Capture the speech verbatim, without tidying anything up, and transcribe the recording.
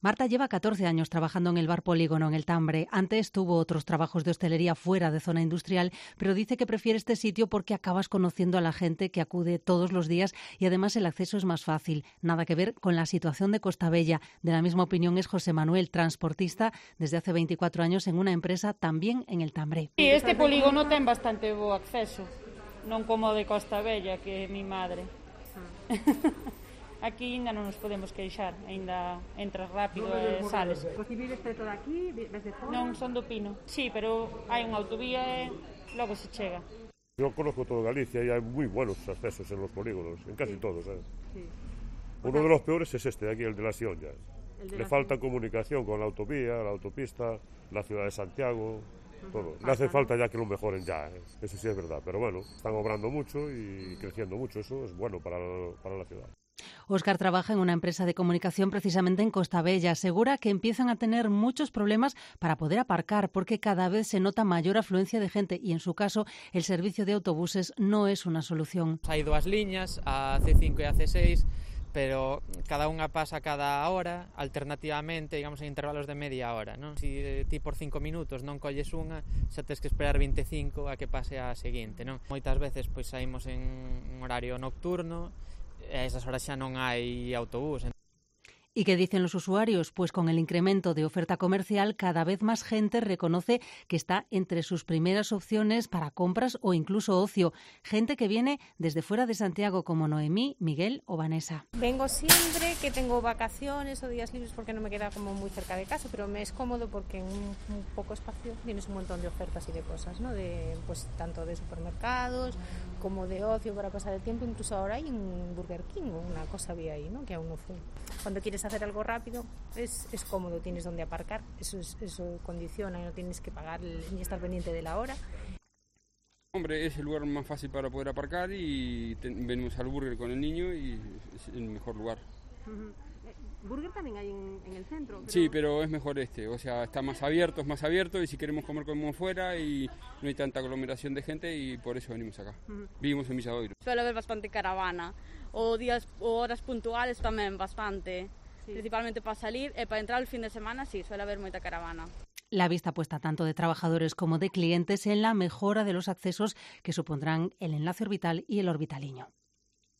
Marta lleva catorce años trabajando en el bar Polígono, en el Tambre. Antes tuvo otros trabajos de hostelería fuera de zona industrial, pero dice que prefiere este sitio porque acabas conociendo a la gente que acude todos los días y además el acceso es más fácil. Nada que ver con la situación de Costa Bella. De la misma opinión es José Manuel, transportista desde hace veinticuatro años en una empresa también en el Tambre. Sí, este polígono ten bastante bo acceso, non como o de Costa Bella, que é mi madre. Aquí ainda non nos podemos queixar, ainda entras rápido e sales. Ti vives preto de aquí, desde fora? Non son do Pino. Sí, pero hai unha autovía e logo se chega. Yo conozco todo Galicia y hay muy buenos accesos en los polígonos, en casi sí. todos. ¿eh? Sí. Uno de los peores es este de aquí, el de las Sionjas. Le falta comunicación con la autovía, la autopista, la ciudad de Santiago, todo. Le hace falta ya que lo mejoren ya, ¿eh? Eso sí es verdad. Pero bueno, están obrando mucho y creciendo mucho, eso es bueno para, para la ciudad. Óscar trabaja en una empresa de comunicación precisamente en Costa Bella. Asegura que empiezan a tener muchos problemas para poder aparcar porque cada vez se nota mayor afluencia de gente y en su caso el servicio de autobuses no es una solución. Hai dúas liñas, a C cinco e a C seis, pero cada unha pasa cada hora, alternativamente, digamos, en intervalos de media hora, non? Si ti por cinco minutos non colles unha, xa tes que esperar veinticinco a que pase a seguinte, non? Moitas veces pois saímos en un horario nocturno, a esas horas xa non hai autobús. ¿Y qué dicen los usuarios? Pues con el incremento de oferta comercial, cada vez más gente reconoce que está entre sus primeras opciones para compras o incluso ocio. Gente que viene desde fuera de Santiago como Noemí, Miguel o Vanessa. Vengo siempre que tengo vacaciones o días libres porque no me queda como muy cerca de casa, pero me es cómodo porque en un, un poco espacio tienes un montón de ofertas y de cosas, ¿no? De, pues tanto de supermercados como de ocio para pasar el tiempo. Incluso ahora hay un Burger King o una cosa vi ahí, ¿no? Que aún no fui. Cuando quieres hacer algo rápido es, es cómodo, tienes donde aparcar, eso, es, eso condiciona y no tienes que pagar ni estar pendiente de la hora. Hombre, es el lugar más fácil para poder aparcar y te, venimos al Burger con el niño y es el mejor lugar. Uh-huh. Burger también hay en, en el centro. Pero... Sí, pero es mejor este, o sea, está más abierto, es más abierto y si queremos comer comemos fuera y no hay tanta aglomeración de gente y por eso venimos acá. Uh-huh. Vivimos en Villadoiro. Suele haber bastante caravana o días o horas puntuales tamén bastante. Sí. Principalmente para salir e para entrar el fin de semana sí, suele haber moita caravana. La vista puesta tanto de trabajadores como de clientes en la mejora de los accesos que supondrán el enlace orbital y el orbitaliño.